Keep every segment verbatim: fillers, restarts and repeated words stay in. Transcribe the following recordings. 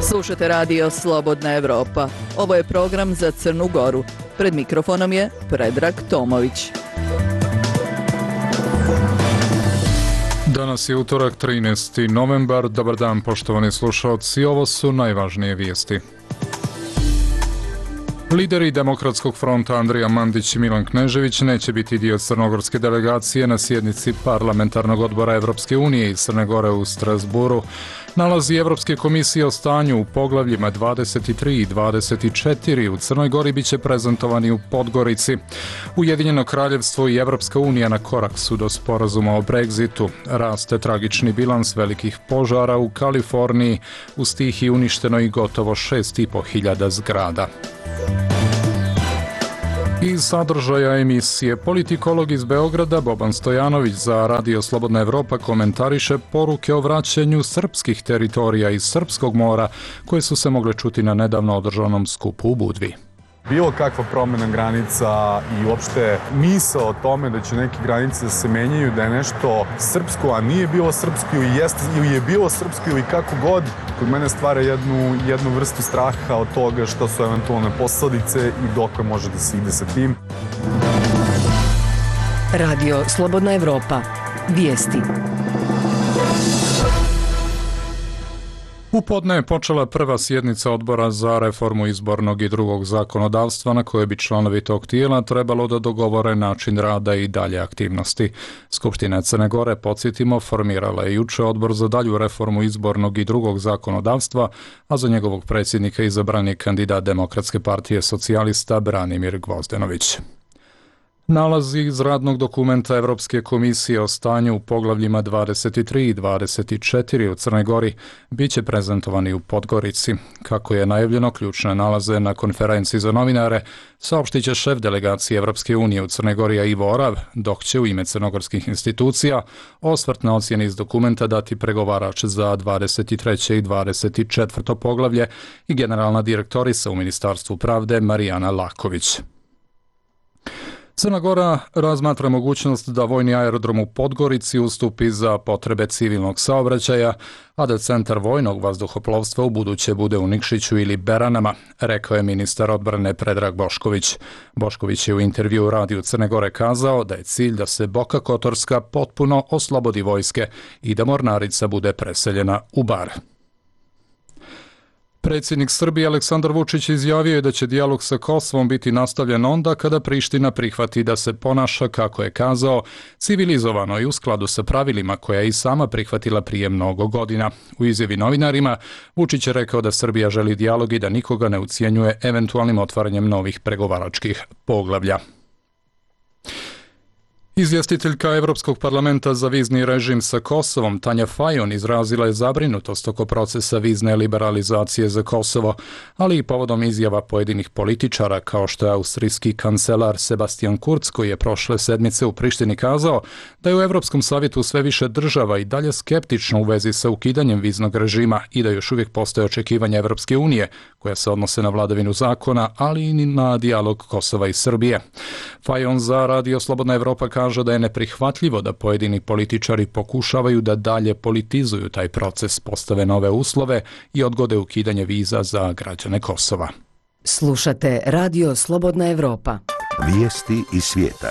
Slušate radio Slobodna Evropa. Ovo je program za Crnu Goru. Pred mikrofonom je Predrag Tomović. Danas je utorak, trinaesti novembar. Dobar dan, poštovani slušalci. Ovo su najvažnije vijesti. Lideri Demokratskog fronta Andrija Mandić i Milan Knežević neće biti dio crnogorske delegacije na sjednici Parlamentarnog odbora Evropske unije iz Crne Gore u Strasburu. Nalazi Evropske komisije o stanju u poglavljima dvadeset tri i dvadeset četiri u Crnoj Gori biće prezentovani u Podgorici. Ujedinjeno kraljevstvo i Evropska unija na korak su do sporazuma o Brexitu. Raste tragični bilans velikih požara u Kaliforniji, u stihiji uništeno i gotovo šest i po hiljada zgrada. Iz sadržaja emisije politikolog iz Beograda Boban Stojanović za Radio Slobodna Evropa komentariše poruke o vraćanju srpskih teritorija iz Srpskog mora koje su se mogle čuti na nedavno održanom skupu u Budvi. Bilo kakva promjena granica i uopšte misao o tome da će neke granice da se menjaju, da je nešto srpsko, a nije bilo srpsko ili, jest, ili je bilo srpsko ili kako god, kod mene stvara jednu, jednu vrstu straha od toga što su eventualne posledice i dokle može da se ide sa tim. Radio Slobodna Evropa. Vijesti. U podne je počela prva sjednica odbora za reformu izbornog i drugog zakonodavstva na koje bi članovi tog tijela trebalo da dogovore način rada i dalje aktivnosti. Skupština Crne Gore, podsjetimo, formirala je juče odbor za dalju reformu izbornog i drugog zakonodavstva, a za njegovog predsjednika izabran je kandidat Demokratske partije socijalista Branimir Gvozdenović. Nalazi iz radnog dokumenta Evropske komisije o stanju u poglavljima dvadeset tri i dvadeset četiri u Crnoj Gori biće prezentovani u Podgorici. Kako je najavljeno, ključne nalaze na konferenciji za novinare saopštit će šef delegacije Evropske unije u Crnoj Gori Ivo Orav, dok će u ime crnogorskih institucija osvrt na ocjeni iz dokumenta dati pregovarač za dvadeset treće i dvadeset četvrto poglavlje i generalna direktorica u Ministarstvu pravde Marijana Laković. Crna Gora razmatra mogućnost da vojni aerodrom u Podgorici ustupi za potrebe civilnog saobraćaja, a da centar vojnog vazduhoplovstva u buduće bude u Nikšiću ili Beranama, rekao je ministar odbrane Predrag Bošković. Bošković je u intervjuu Radiju Crne Gore kazao da je cilj da se Boka Kotorska potpuno oslobodi vojske i da Mornarica bude preseljena u Bar. Predsjednik Srbije Aleksandar Vučić izjavio je da će dijalog sa Kosovom biti nastavljen onda kada Priština prihvati da se ponaša, kako je kazao, civilizovano i u skladu sa pravilima koja je i sama prihvatila prije mnogo godina. U izjavi novinarima, Vučić je rekao da Srbija želi dijalog i da nikoga ne ucijenjuje eventualnim otvaranjem novih pregovaračkih poglavlja. Izvjestiteljka Evropskog parlamenta za vizni režim sa Kosovom, Tanja Fajon, izrazila je zabrinutost oko procesa vizne liberalizacije za Kosovo, ali i povodom izjava pojedinih političara, kao što je austrijski kancelar Sebastian Kurz, koji je prošle sedmice u Prištini kazao da je u Evropskom savjetu sve više država i dalje skeptično u vezi sa ukidanjem viznog režima i da još uvijek postoje očekivanja Evropske unije, koja se odnose na vladavinu zakona, ali i na dijalog Kosova i Srbije. Fajon za Radio Slobodna Evropa kaže da je neprihvatljivo da pojedini političari pokušavaju da dalje politizuju taj proces, postave nove uslove i odgode ukidanje viza za građane Kosova. Slušate Radio Slobodna Evropa. Vijesti iz svijeta.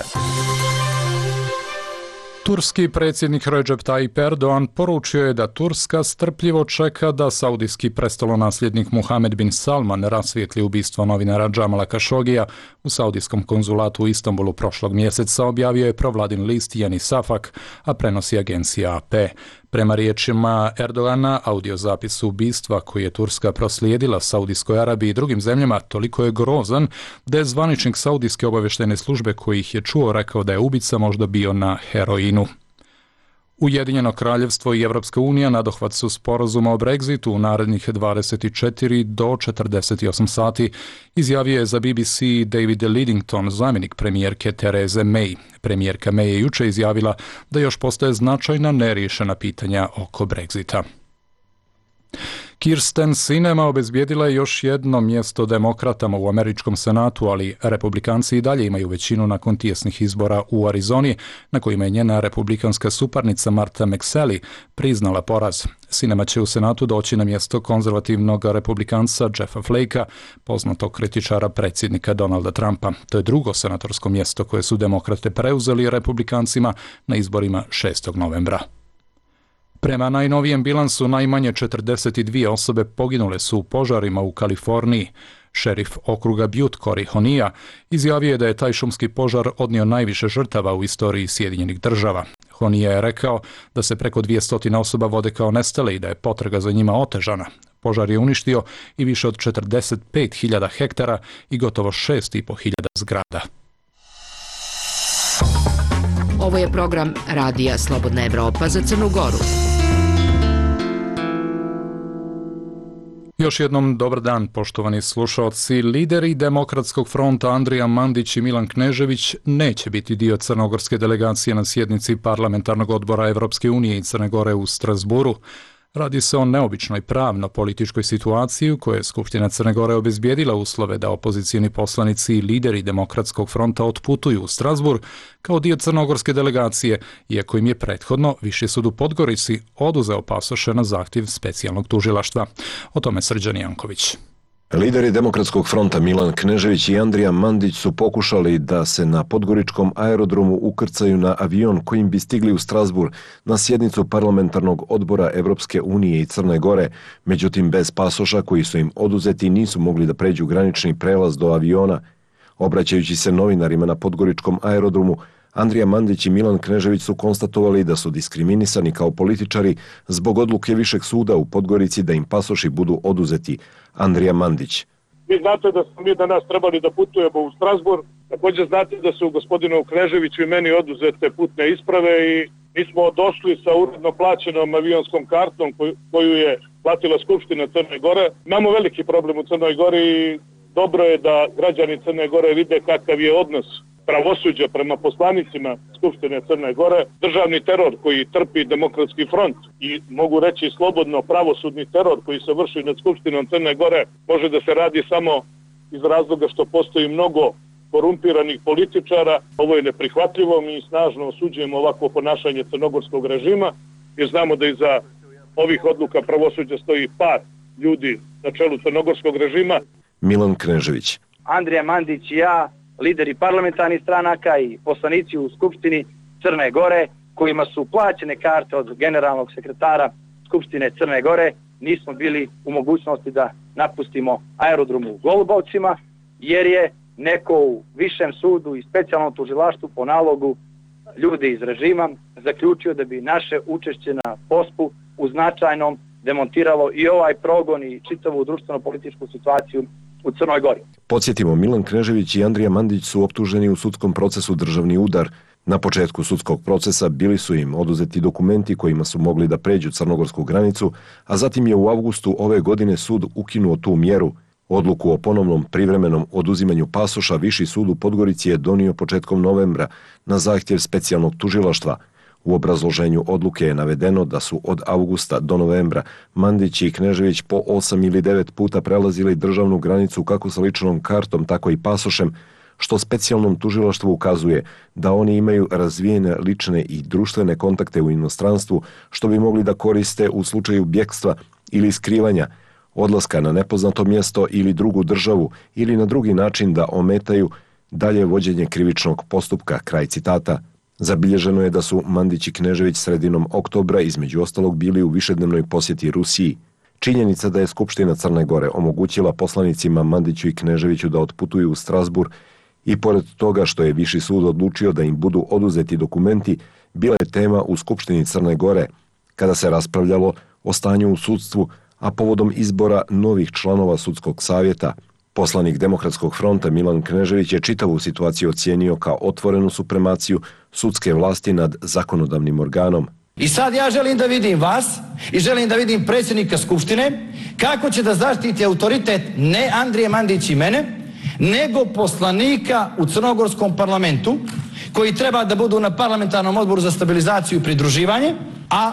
Turski predsjednik Recep Tayyip Erdogan poručio je da Turska strpljivo čeka da saudijski prestolonasljednik Muhammed bin Salman rasvijetli ubistvo novinara Džamala Kašogija u saudijskom konzulatu u Istanbulu prošlog mjeseca, objavio je provladin list Yeni Safak, a prenosi agencija A P. Prema riječima Erdogana, audiozapis ubistva koji je Turska proslijedila Saudijskoj Arabiji i drugim zemljama toliko je grozan da je zvaničnik Saudijske obavještajne službe koji ih je čuo rekao da je ubica možda bio na heroinu. Ujedinjeno kraljevstvo i Evropska unija nadohvat su sporazuma o Brexitu u narednih dvadeset četiri do četrdeset osam sati, izjavio je za B B C David Lidington, zamjenik premijerke Therese May. Premijerka May je juče izjavila da još postoje značajna neriješena pitanja oko Brexita. Kirsten Sinema obezbijedila je još jedno mjesto demokratama u američkom senatu, ali republikanci i dalje imaju većinu nakon tijesnih izbora u Arizoni, na kojima je njena republikanska suparnica Martha McSally priznala poraz. Sinema će u senatu doći na mjesto konzervativnog republikanca Jeffa Flakea, poznatog kritičara predsjednika Donalda Trumpa. To je drugo senatorsko mjesto koje su demokrate preuzeli republikancima na izborima šestog novembra. Prema najnovijem bilansu, najmanje četrdeset dvije osobe poginule su u požarima u Kaliforniji. Šerif okruga Butte Cory Honea izjavio je da je taj šumski požar odnio najviše žrtava u istoriji Sjedinjenih država. Honea je rekao da se preko dvjesto osoba vode kao nestale i da je potraga za njima otežana. Požar je uništio i više od četrdeset pet hiljada hektara i gotovo šest i po hiljada zgrada. Ovo je program Radija Slobodna Evropa za Crnu Goru. Još jednom dobar dan, poštovani slušalci. Lideri Demokratskog fronta Andrija Mandić i Milan Knežević neće biti dio crnogorske delegacije na sjednici Parlamentarnog odbora Evropske unije i Crne Gore u Strasburu. Radi se o neobičnoj pravno-političkoj situaciji u kojoj je Skupština Crne Gore obezbijedila uslove da opozicijni poslanici i lideri Demokratskog fronta otputuju u Strasburg kao dio crnogorske delegacije, iako im je prethodno Viši sud u Podgorici oduzeo pasoše na zahtjev specijalnog tužilaštva. O tome Srđan Janković. Lideri Demokratskog fronta Milan Knežević i Andrija Mandić su pokušali da se na podgoričkom aerodromu ukrcaju na avion kojim bi stigli u Strasburg na sjednicu Parlamentarnog odbora Evropske unije i Crne Gore, međutim bez pasoša koji su im oduzeti nisu mogli da pređu granični prelaz do aviona. Obraćajući se novinarima na podgoričkom aerodromu, Andrija Mandić i Milan Knežević su konstatovali da su diskriminisani kao političari zbog odluke Višeg suda u Podgorici da im pasoši budu oduzeti. Andrija Mandić. Vi znate da smo mi danas trebali da putujemo u Strasburg, također znate da su gospodinu Kneževiću i meni oduzete putne isprave i mi smo došli sa uredno plaćenom avionskom kartom koju je platila Skupština Crne Gore. Imamo veliki problem u Crnoj Gori i dobro je da građani Crne Gore vide kakav je odnos pravosuđa prema poslanicima Skupštine Crne Gore, državni teror koji trpi Demokratski front i mogu reći slobodno pravosudni teror koji se vrši nad Skupštinom Crne Gore može da se radi samo iz razloga što postoji mnogo korumpiranih političara. Ovo je neprihvatljivo, mi snažno osuđujemo ovakvo ponašanje crnogorskog režima jer znamo da iza ovih odluka pravosuđa stoji par ljudi na čelu crnogorskog režima. Milan Knežević. Andrija Mandić i ja, lideri parlamentarnih stranaka i poslanici u Skupštini Crne Gore, kojima su plaćene karte od generalnog sekretara Skupštine Crne Gore, nismo bili u mogućnosti da napustimo aerodrom u Golubovcima, jer je neko u Višem sudu i specijalnom tužilaštvu po nalogu ljudi iz režima zaključio da bi naše učešće na pospu u značajnom demontiralo i ovaj progon i čitavu društveno-političku situaciju u Crnoj Gori. Podsjetimo, Milan Knežević i Andrija Mandić su optuženi u sudskom procesu državni udar. Na početku sudskog procesa bili su im oduzeti dokumenti kojima su mogli da pređu crnogorsku granicu, a zatim je u avgustu ove godine sud ukinuo tu mjeru. Odluku o ponovnom privremenom oduzimanju pasoša Viši sud u Podgorici je donio početkom novembra na zahtjev specijalnog tužilaštva. U obrazloženju odluke je navedeno da su od avgusta do novembra Mandić i Knežević po osam ili devet puta prelazili državnu granicu kako sa ličnom kartom, tako i pasošem, što specijalnom tužilaštvu ukazuje da oni imaju razvijene lične i društvene kontakte u inostranstvu, što bi mogli da koriste u slučaju bjekstva ili skrivanja, odlaska na nepoznato mjesto ili drugu državu ili na drugi način da ometaju dalje vođenje krivičnog postupka. Kraj citata. Zabilježeno je da su Mandić i Knežević sredinom oktobra između ostalog bili u višednevnoj posjeti Rusiji. Činjenica da je Skupština Crne Gore omogućila poslanicima Mandiću i Kneževiću da otputuju u Strasburg i pored toga što je Viši sud odlučio da im budu oduzeti dokumenti, bila je tema u Skupštini Crne Gore kada se raspravljalo o stanju u sudstvu, a povodom izbora novih članova sudskog savjeta. Poslanik Demokratskog fronta Milan Knežević je čitavu situaciju ocijenio kao otvorenu supremaciju sudske vlasti nad zakonodavnim organom. I sad ja želim da vidim vas i želim da vidim predsjednika Skupštine kako će da zaštiti autoritet ne Andrije Mandić i mene, nego poslanika u crnogorskom parlamentu koji treba da budu na parlamentarnom odboru za stabilizaciju i pridruživanje, a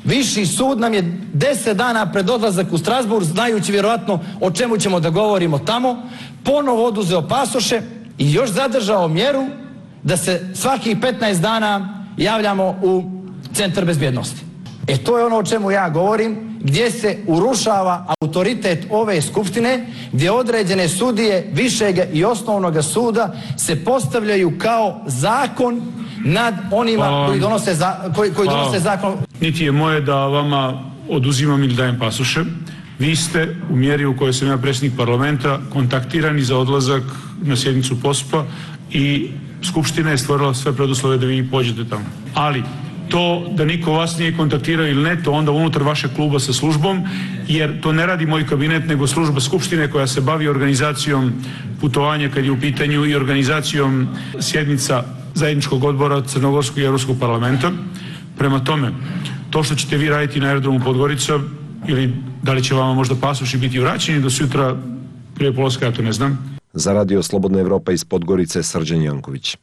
Viši sud nam je deset dana pred odlazak u Strasbourg, znajući vjerojatno o čemu ćemo da govorimo tamo, ponovo oduzeo pasoše i još zadržao mjeru da se svakih petnaest dana javljamo u centar bezbjednosti. E to je ono o čemu ja govorim, gdje se urušava autoritet ove skupštine, gdje određene sudije višeg i osnovnog suda se postavljaju kao zakon nad onima Hvala. koji donose, za, koji, koji donose zakon. Niti je moje da vama oduzimam ili dajem pasoše. Vi ste u mjeri u kojoj sam ja predsjednik parlamenta kontaktirani za odlazak na sjednicu P O S P-a i Skupština je stvorila sve preduslove da vi pođete tamo. Ali to da niko vas nije kontaktirao ili ne, to onda unutar vašeg kluba sa službom, jer to ne radi moj kabinet, nego služba Skupštine koja se bavi organizacijom putovanja kad je u pitanju i organizacijom sjednica zajedničkog odbora Crnogorskog i Europskog parlamenta. Prema tome, to što ćete vi raditi na aerodromu Podgorica ili da li će vama možda pasoši biti vraćeni do sutra prije polaska, ja to ne znam. Za Radio Slobodna Evropa iz Podgorice, Srđan Janković.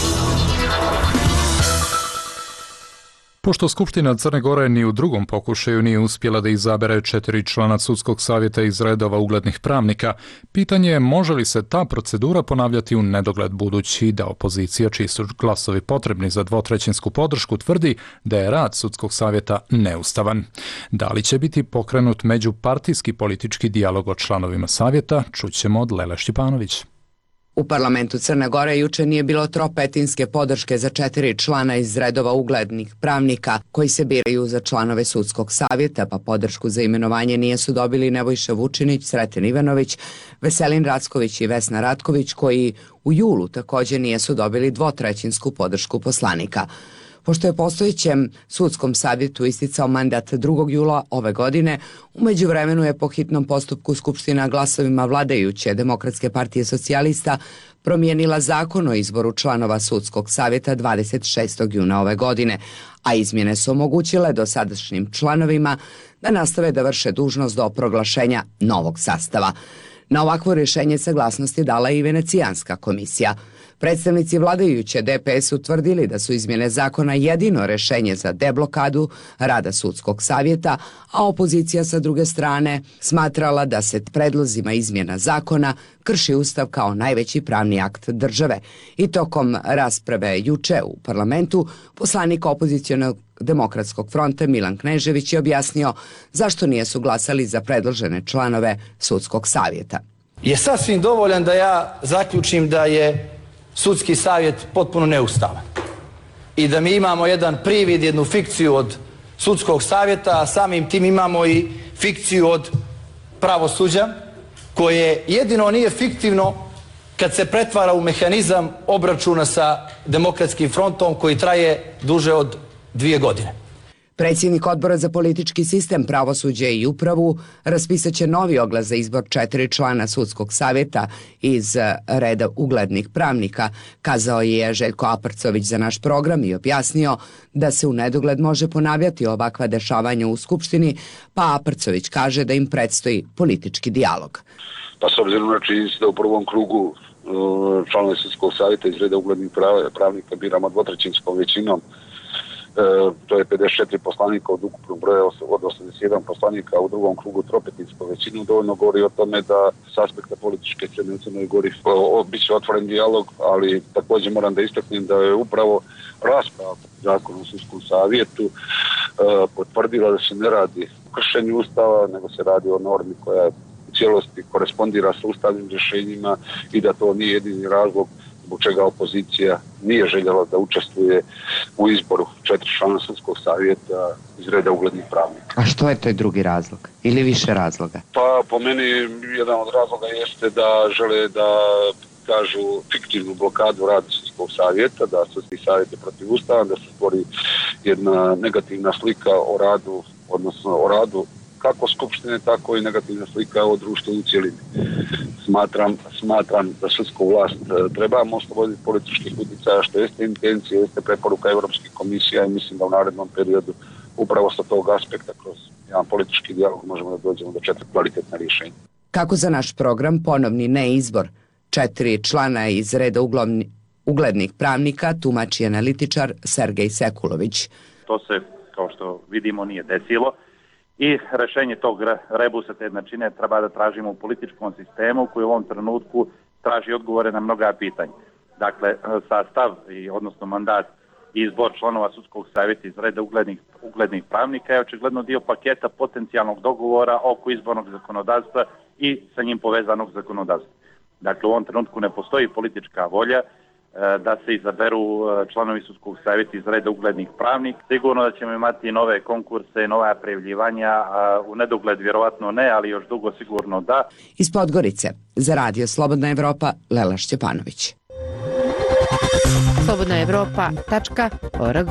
Pošto Skupština Crne Gore ni u drugom pokušaju nije uspjela da izabere četiri člana sudskog savjeta iz redova uglednih pravnika, pitanje je može li se ta procedura ponavljati u nedogled, budući da opozicija, čiji su glasovi potrebni za dvotrećinsku podršku, tvrdi da je rad sudskog savjeta neustavan. Da li će biti pokrenut međupartijski politički dijalog o članovima savjeta, čućemo od Lele Štipanović. U parlamentu Crne Gore juče nije bilo tropetinske podrške za četiri člana iz redova uglednih pravnika koji se biraju za članove sudskog savjeta, pa podršku za imenovanje nijesu dobili Nebojša Vučinić, Sreten Ivanović, Veselin Racković i Vesna Ratković, koji u julu također nijesu dobili dvotrećinsku podršku poslanika. Pošto je postojećem sudskom savjetu isticao mandat drugog jula ove godine, u međuvremenu je po hitnom postupku Skupština glasovima vladajuće Demokratske partije socijalista promijenila zakon o izboru članova sudskog savjeta dvadeset šestog juna ove godine, a izmjene su omogućile dosadašnjim članovima da nastave da vrše dužnost do proglašenja novog sastava. Na ovakvo rješenje saglasnosti dala i Venecijanska komisija. Predstavnici vladajuće D P S utvrdili da su izmjene zakona jedino rješenje za deblokadu rada sudskog savjeta, a opozicija sa druge strane smatrala da se predlozima izmjena zakona krši Ustav kao najveći pravni akt države. I tokom rasprave juče u parlamentu poslanik opozicionog Demokratskog fronta Milan Knežević je objasnio zašto nijesu glasali za predložene članove sudskog savjeta. Je sasvim dovoljan da ja zaključim da je sudski savjet potpuno neustavan i da mi imamo jedan privid, jednu fikciju od sudskog savjeta, a samim tim imamo i fikciju od pravosuđa, koje jedino nije fiktivno kad se pretvara u mehanizam obračuna sa Demokratskim frontom koji traje duže od dvije godine. Predsjednik Odbora za politički sistem, pravosuđe i upravu raspisat će novi oglas za izbor četiri člana sudskog savjeta iz reda uglednih pravnika, kazao je Željko Aprcović za naš program i objasnio da se u nedogled može ponavljati ovakva dešavanja u Skupštini, pa Aprcović kaže da im predstoji politički dijalog. Pa s obzirom na činjenicu da u prvom krugu članove sudskog savjeta iz reda uglednih pravnika biramo dvotrećinskom većinom, E, to je pedeset četiri poslanika od ukupnog broja od osamdeset jedan poslanika, a u drugom krugu tropetinskom većinom, dovoljno govori o tome da s aspekta političke scene u Crnoj Gori bit će otvoren dijalog, ali također moram da istaknem da je upravo rasprava zakona o sudskom savjetu e, potvrdila da se ne radi o kršenju Ustava, nego se radi o normi koja u cijelosti korespondira sa ustavnim rješenjima i da to nije jedini razlog zbog čega opozicija nije željela da učestvuje u izboru četiri člana sudskog savjeta iz reda uglednih pravnika. A što je to drugi razlog? Ili više razloga? Pa po meni jedan od razloga jeste da žele da kažu fiktivnu blokadu rada sudskog savjeta, da sudski savjet je protiv Ustava, da se stvori jedna negativna slika o radu, odnosno o radu kako Skupštine, tako i negativna slika o društvu u cjelini. Smatram, smatram da sudsku vlast trebamo osloboditi političkih utjecaja, što jeste intencija, jeste preporuka Europske komisije i mislim da u narednom periodu upravo sa tog aspekta kroz jedan politički dijalog možemo da dođemo do četiri kvalitetna rješenja. Kako za naš program ponovni neizbor četiri člana iz reda uglednih pravnika tumači analitičar Sergej Sekulović. To se kao što vidimo, nije desilo. I rešenje tog rebusa te jednačine treba da tražimo u političkom sistemu koji u ovom trenutku traži odgovore na mnoga pitanja. Dakle, sastav, i, odnosno mandat i izbor članova sudskog savjeta iz reda uglednih, uglednih pravnika je očigledno dio paketa potencijalnog dogovora oko izbornog zakonodavstva i sa njim povezanog zakonodavstva. Dakle, u ovom trenutku ne postoji politička volja da se izaberu članovi sudskog savjeta iz reda uglednih pravnika. Sigurno da ćemo imati nove konkurse, nova prijavljivanja, u nedogled vjerovatno ne, ali još dugo sigurno da. Iz Podgorice, za Radio Slobodna Evropa, Lela Šćepanović. slobodna evropa tačka org.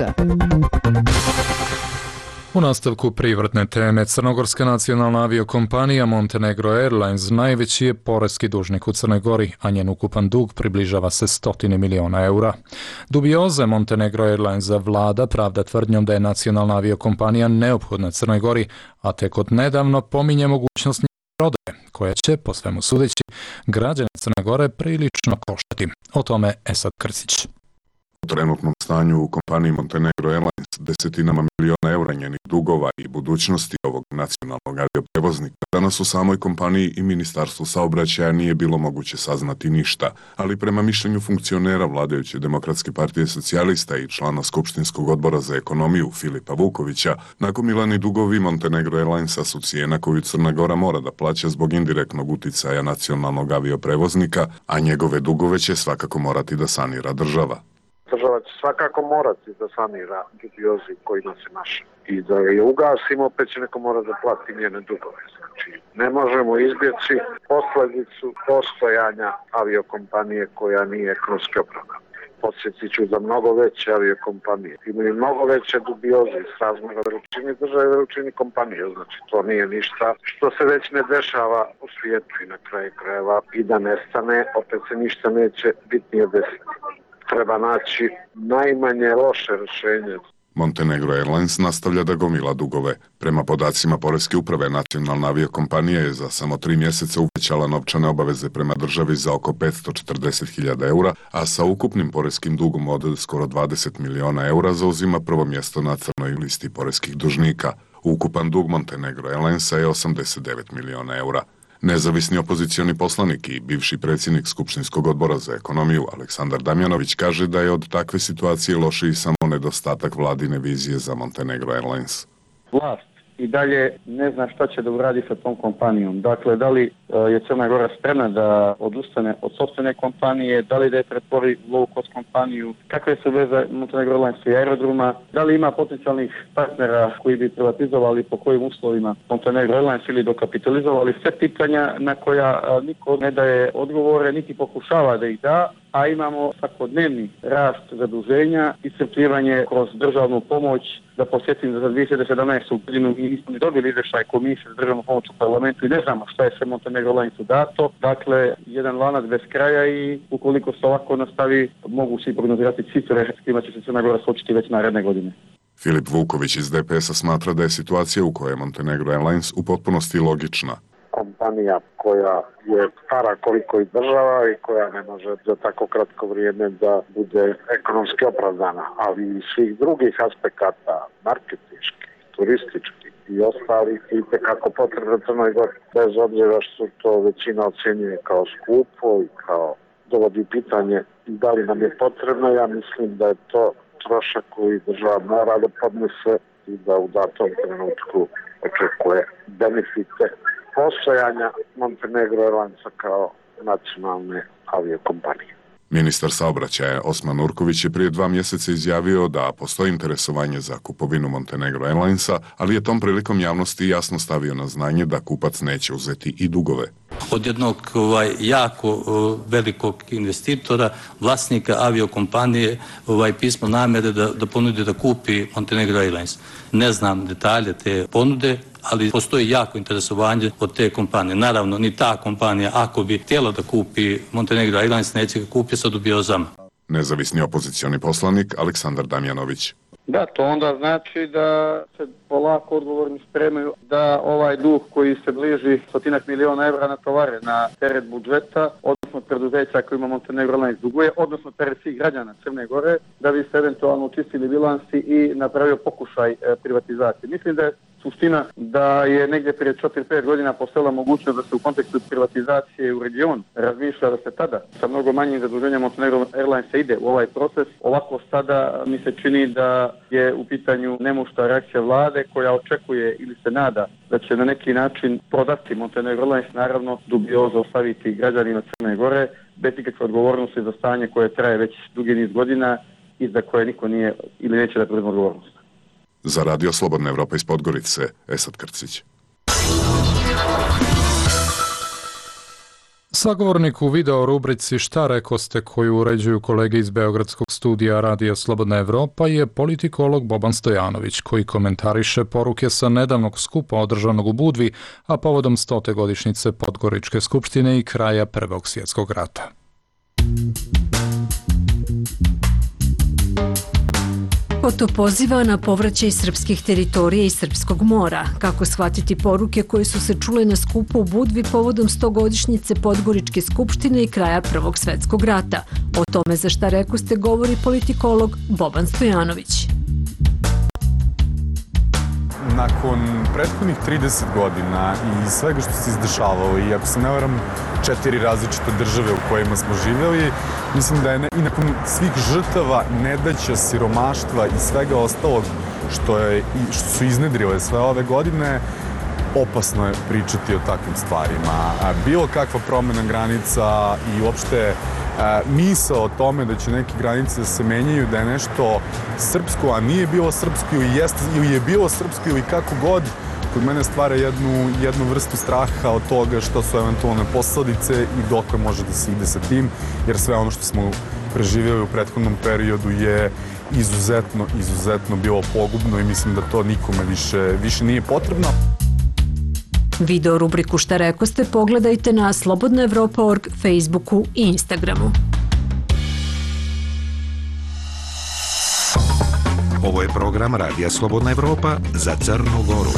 U nastavku privredne teme, crnogorska nacionalna aviokompanija Montenegro Airlines najveći je poreski dužnik u Crnoj Gori, a njen ukupan dug približava se stotine miliona eura. Dubioze Montenegro Airlinesa vlada pravda tvrdnjom da je nacionalna aviokompanija neophodna Crnoj Gori, a tek od nedavno pominje mogućnost prodaje, koja će, po svemu sudeći, građane Crne Gore prilično koštati. O tome Esad Krsić. U trenutnom stanju u kompaniji Montenegro Airlines desetinama miliona eura njenih dugova i budućnosti ovog nacionalnog avioprevoznika danas u samoj kompaniji i Ministarstvu saobraćaja nije bilo moguće saznati ništa, ali prema mišljenju funkcionera vladajuće Demokratske partije socijalista i člana Skupštinskog odbora za ekonomiju Filipa Vukovića, nagomilani dugovi Montenegro Airlinesa su cijena koju Crna Gora mora da plaća zbog indirektnog uticaja nacionalnog avioprevoznika, a njegove dugove će svakako morati da sanira država. Država će svakako morati da sanira dubiozi koji nas je naša. I da je ugasimo, opet će neko mora da plati njene dugove. Znači, ne možemo izbjeći posljedicu postojanja aviokompanije koja nije ekonomski opravdana. Podsjetit ću da mnogo veće aviokompanije imaju mnogo veće dubioze s razmjera veličini države i veličini kompanije. Znači, to nije ništa što se već ne dešava u svijetu i na kraju krajeva i da nestane, opet se ništa neće bitnije desiti. Treba naći najmanje loše rješenje. Montenegro Airlines nastavlja da gomila dugove. Prema podacima Poreske uprave, nacionalna aviokompanija je za samo tri mjeseca uvećala novčane obaveze prema državi za oko petsto četrdeset hiljada eura, a sa ukupnim poreskim dugom od skoro dvadeset miliona eura zauzima prvo mjesto na crnoj listi poreskih dužnika. Ukupan dug Montenegro Airlinesa je osamdeset devet miliona eura. Nezavisni opozicioni poslanik i bivši predsjednik Skupštinskog odbora za ekonomiju Aleksandar Damjanović kaže da je od takve situacije lošiji samo nedostatak vladine vizije za Montenegro Airlines. Vlast i dalje ne zna šta će da uradi sa tom kompanijom. Dakle, da li je Crna Gora spremna da odustane od sopstvene kompanije, da li da je pretvori low cost kompaniju, kakve su veze Montenegro Airlines i aerodroma, da li ima potencijalnih partnera koji bi privatizovali, po kojim uslovima Montenegro Airlines ili dokapitalizovali, sve pitanja na koja niko ne daje odgovore, niti pokušava da ih da, a imamo svakodnevni rast zaduženja, iscrpljivanje kroz državnu pomoć. Da posjetim da za dvije hiljade sedamnaestu godinu mi nismo ni dobili izvještaj komisije za državnu pomoć u parlamentu i ne znamo šta je sve Montenegro Airlinesu dato. Dakle, jedan lanac bez kraja i ukoliko se ovako nastavi, mogu svi prognozirati cifre s kojima će se Crna Gora suočiti već naredne godine. Filip Vuković iz D P S-a smatra da je situacija u kojoj je Montenegro Airlines u potpunosti logična. Kompanija koja je stara koliko i država i koja ne može za tako kratko vrijeme da bude ekonomski opravdana, ali i svih drugih aspekata, marketinški, turistički i ostali, i tekako potrebno Crnoj Gori. Bez obzira što to većina ocjenjuje kao skupo i kao dovodi pitanje da li nam je potrebno, ja mislim da je to trošak koji država mora da podnese i da u datom trenutku očekuje benefite postojanja Montenegro Airlinesa kao nacionalne aviokompanije. Ministar saobraćaja Osman Urković je prije dva mjeseca izjavio da postoji interesovanje za kupovinu Montenegro Airlinesa, ali je tom prilikom javnosti jasno stavio na znanje da kupac neće uzeti i dugove. Od jednog ovaj, jako velikog investitora, vlasnika aviokompanije, ovaj, pismo namjere da, da ponudi da kupi Montenegro Airlines. Ne znam detalje te ponude, ali postoji jako interesovanje od te kompanije. Naravno, ni ta kompanija, ako bi htjela da kupi Montenegro Airlines, neće ga kupi sa dubiozama. Nezavisni opozicioni poslanik Aleksandar Damjanović. Da, to onda znači da se polako odgovorni spremaju da ovaj dug koji se bliži stotinak miliona evra natovare na teret budžeta, odnosno odnosno od preduzeća kojima Montenegro Airlines duguje, odnosno teret svih građana Crne Gore, da bi se eventualno očistili bilansi i napravio pokušaj privatizacije. Mislim da je suština da je negdje prije četiri pet godina postojala mogućnost da se u kontekstu privatizacije u regionu razmišlja da se tada sa mnogo manjim zaduženjem Montenegro Airlines ide u ovaj proces. Ovako sada mi se čini da je u pitanju nemušta reakcija vlade koja očekuje ili se nada da će na neki način prodati Montenegro Airlines, naravno dubiozo ostaviti građanima Crne Gore bez ikakve odgovornosti za stanje koje traje već dugi niz godina i za koje niko nije ili neće da preuzme odgovornost. Za Radio Slobodna Evropa iz Podgorice, Esad Krcić. Sagovornik u video rubrici Šta rekoste koju uređuju kolege iz Beogradskog studija Radija Slobodna Evropa je politikolog Boban Stojanović, koji komentariše poruke sa nedavnog skupa održanog u Budvi, a povodom stote godišnjice Podgoričke skupštine i kraja Prvog svjetskog rata. Oto poziva na povraćaj srpskih teritorija i srpskog mora. Kako shvatiti poruke koje su se čule na skupu u Budvi povodom stogodišnjice Podgoričke skupštine i kraja Prvog svjetskog rata? O tome za Šta rekoste govori politikolog Boban Stojanović. Nakon prethodnih trideset godina i svega što se izdešavalo i ako se ne varam četiri različite države u kojima smo živjeli, mislim da je i nakon svih žrtava, nedaća, siromaštva i svega ostalog što, je, što su iznedrile sve ove godine, opasno je pričati o takvim stvarima. Bilo kakva promjena granica i uopšte misao o tome da će neke granice da se menjaju, da je nešto srpsko, a nije bilo srpsko ili, jest, ili je bilo srpsko ili kako god, kod mene stvara jednu, jednu vrstu straha od toga što su eventualne posledice i dokle može da se ide sa tim, jer sve ono što smo preživjeli u prethodnom periodu je izuzetno, izuzetno bilo pogubno i mislim da to nikome više, više nije potrebno. Video rubriku Šta rekoste pogledajte na slobodna evropa tačka org, Facebooku i Instagramu. Ovo je program Radija Slobodna Evropa za Crnu Goru.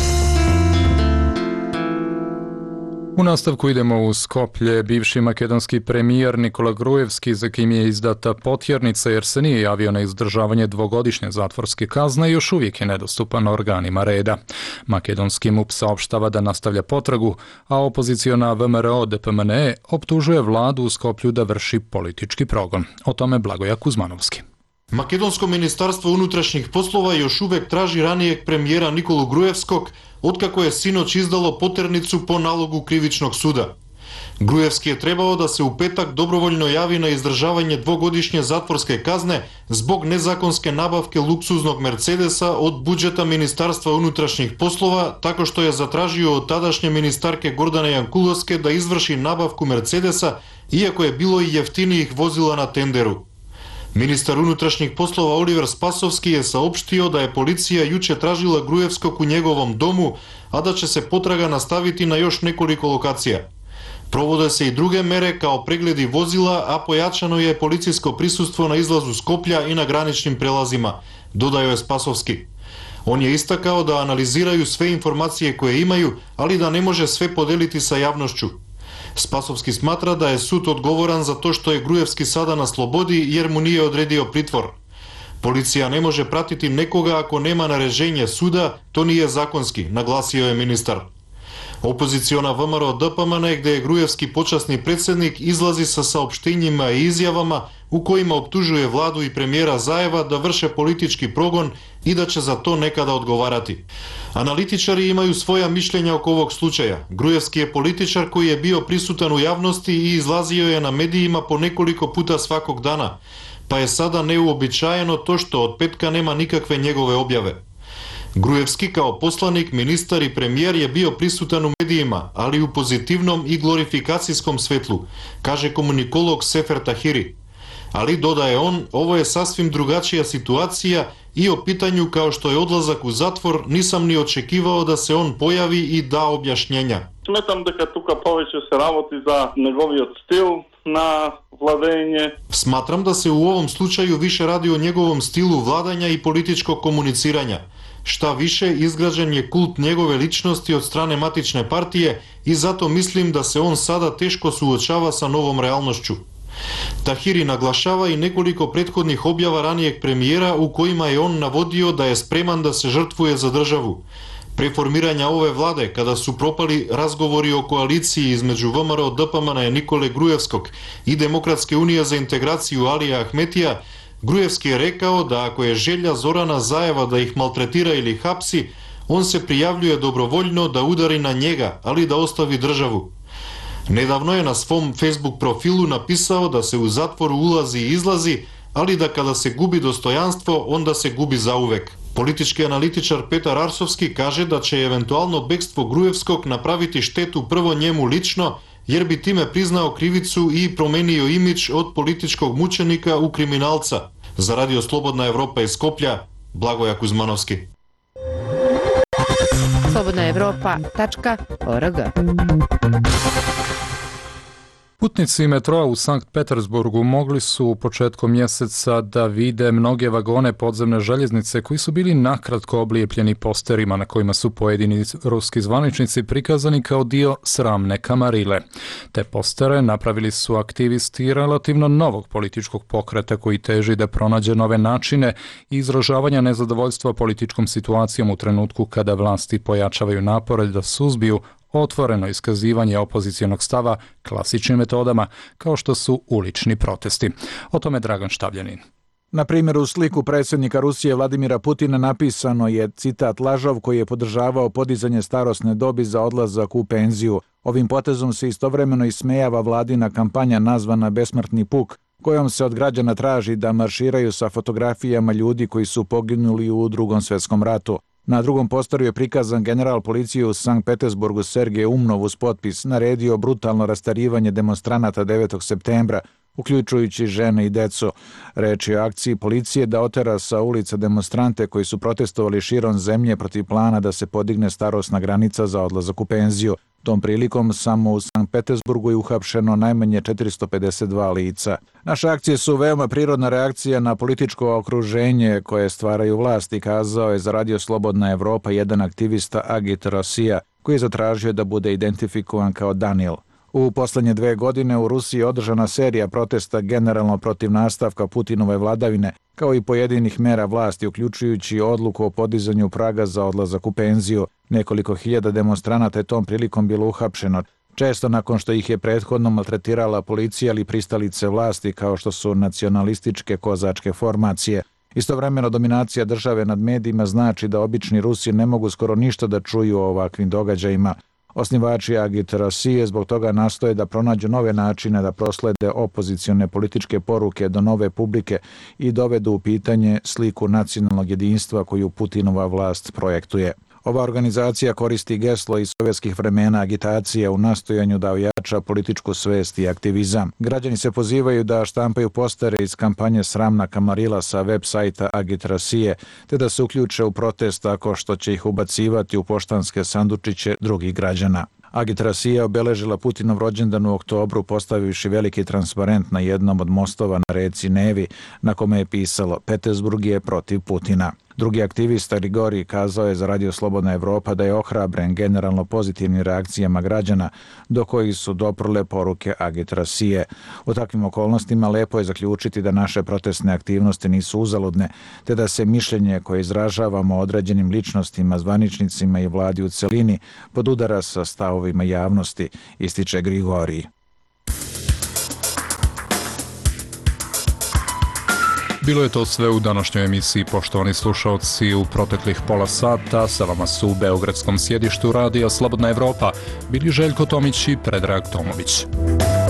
U nastavku idemo u Skoplje. Bivši makedonski premijer Nikola Grujevski, za kim je izdata potjernica jer se nije javio na izdržavanje dvogodišnje zatvorske kazne, još uvijek je nedostupan organima reda. Makedonski M U P saopštava da nastavlja potragu, a opoziciona V M R O D P M N E optužuje vladu u Skoplju da vrši politički progon. O tome Blagoja Kuzmanovski. Македонско министарство унутрешних послова još uvek traži ranijeg premijera Nikolu Grujevskog, otkako je sinoć izdalo poternicu po nalogu krivičnog suda. Grujevski je trebao da se u petak dobrovoljno javi na izdržavanje dvogodišnje zatvorske kazne zbog nezakonske nabavke luksuznog Mercedesa od budžeta Ministarstva unutrašnjih poslova, tako što je zatražio od tadašnje ministarke Gordane Jankulovske da izvrši nabavku Mercedesa, iako je bilo i jeftinijih vozila na tenderu. Ministar unutrašnjih poslova Oliver Spasovski je saopštio da je policija juče tražila Grujevskog u njegovom domu, a da će se potraga nastaviti na još nekoliko lokacija. Provode se i druge mere kao pregledi vozila, a pojačano je policijsko prisustvo na izlazu Skoplja i na graničnim prelazima, dodao je Spasovski. On je istakao da analiziraju sve informacije koje imaju, ali da ne može sve podeliti sa javnošću. Spasovski smatra da je sud odgovoran za to što je Grujevski sada na slobodi jer mu nije odredio pritvor. Policija ne može pratiti nekoga ako nema naređenje suda, to nije zakonski, naglasio je ministar. Opoziciona V M R O D P M N E, gde je Grujevski počasni predsjednik, izlazi sa saopštenjima i izjavama u kojima optužuje vladu i premijera Zajeva da vrše politički progon i da će za to nekada odgovarati. Analitičari imaju svoja mišljenja oko ovog slučaja. Grujevski je političar koji je bio prisutan u javnosti i izlazio je na medijima po nekoliko puta svakog dana, pa je sada neuobičajeno to što od petka nema nikakve njegove objave. Grujevski kao poslanik, ministar i premijer je bio prisutan u medijima, ali u pozitivnom i glorifikacijskom svetlu, kaže komunikolog Sefer Tahiri. Ali, dodaje on, ovo je sasvim drugačija situacija i o pitanju kao što je odlazak u zatvor nisam ni očekivao da se on pojavi i da objašnjenja. Smetam дека тука повеќе се работи за неговиот стил на владење. Smatram da se u ovom slučaju više radi o njegovom stilu vladanja i političkog komuniciranja. šta više izgrađen je kult njegove ličnosti od strane matične partije i zato mislim da se on sada teško suočava sa novom realnošću. Tahiri naglašava i nekoliko prethodnih objava ranijeg premijera u kojima je on navodio da je spreman da se žrtvuje za državu. Pre formiranja ove vlade, kada su propali razgovori o koaliciji između V M R O D P M N-a Nikole Grujevskog i Demokratske unije za integraciju Alija Ahmetija, Grujevski je rekao da ako je želja Zorana Zajeva da ih maltretira ili hapsi, on se prijavljuje dobrovoljno da udari na njega, ali da ostavi državu. Nedavno je na svom Facebook profilu napisao da se u zatvoru ulazi i izlazi, ali da kada se gubi dostojanstvo, onda se gubi zauvek. Politički analitičar Petar Arsovski kaže da će eventualno bekstvo Grujevskog napraviti štetu prvo njemu lično, jer bi time priznao krivicu i promenio imidž od političkog mučenika u kriminalca. Za Radio Slobodna Evropa iz Skoplja, Blagoja Kuzmanovski. slobodna evropa tačka org. Putnici metroa u Sankt Petersburgu mogli su početkom mjeseca da vide mnoge vagone podzemne željeznice koji su bili nakratko oblijepljeni posterima na kojima su pojedini ruski zvaničnici prikazani kao dio sramne kamarile. Te postere napravili su aktivisti relativno novog političkog pokreta koji teži da pronađe nove načine izražavanja nezadovoljstva političkom situacijom u trenutku kada vlasti pojačavaju napore da suzbiju otvoreno iskazivanje opozicijonog stava klasičnim metodama kao što su ulični protesti. O tome Dragan Štavljanin. Na primjer, u sliku predsjednika Rusije Vladimira Putina napisano je citat lažov koji je podržavao podizanje starosne dobi za odlazak u penziju. Ovim potezom se istovremeno ismejava vladina kampanja nazvana Besmrtni puk, kojom se od građana traži da marširaju sa fotografijama ljudi koji su poginuli u Drugom svjetskom ratu. Na drugom posteru je prikazan general policije u Sankt Petersburgu Sergej Umnov uz potpis naredio brutalno rastarivanje demonstranata devetog septembra, uključujući žene i decu. Reč je o akciji policije da otera sa ulica demonstrante koji su protestovali širom zemlje protiv plana da se podigne starosna granica za odlazak u penziju. Tom prilikom samo u Sankt Petersburgu je uhapšeno najmanje četiristo pedeset dva lica. Naše akcije su veoma prirodna reakcija na političko okruženje koje stvaraju vlasti, kazao je za Radio Slobodna Evropa jedan aktivista Agit Rosija, koji je zatražio da bude identifikovan kao Daniel. U poslednje dve godine u Rusiji je održana serija protesta generalno protiv nastavka Putinove vladavine, kao i pojedinih mera vlasti, uključujući odluku o podizanju praga za odlazak u penziju. Nekoliko hiljada demonstranata je tom prilikom bilo uhapšeno, često nakon što ih je prethodno maltretirala policija ili pristalice vlasti kao što su nacionalističke kozačke formacije. Istovremeno dominacija države nad medijima znači da obični Rusi ne mogu skoro ništa da čuju o ovakvim događajima. Osnivači Agit Rosije zbog toga nastoje da pronađu nove načine da proslede opozicione političke poruke do nove publike i dovedu u pitanje sliku nacionalnog jedinstva koju Putinova vlast projektuje. Ova organizacija koristi geslo iz sovjetskih vremena agitacije u nastojanju da ojača političku svest i aktivizam. Građani se pozivaju da štampaju postere iz kampanje Sramna kamarila sa web sajta Agit Rosije, te da se uključe u protest tako što će ih ubacivati u poštanske sandučiće drugih građana. Agit Rosija obeležila Putinov rođendan u oktobru postavivši veliki transparent na jednom od mostova na reci Nevi na kome je pisalo Petersburg je protiv Putina. Drugi aktivista Grigori kazao je za Radio Slobodna Evropa da je ohrabren generalno pozitivnim reakcijama građana do kojih su doprle poruke Agit Rosije. U takvim okolnostima lepo je zaključiti da naše protestne aktivnosti nisu uzaludne, te da se mišljenje koje izražavamo određenim ličnostima, zvaničnicima i vladi u celini podudara sa stavovima javnosti, ističe Grigori. Bilo je to sve u današnjoj emisiji, poštovani slušalci. U proteklih pola sata sa vama su u beogradskom sjedištu Radija Slobodna Evropa bili Željko Tomić i Predrag Tomović.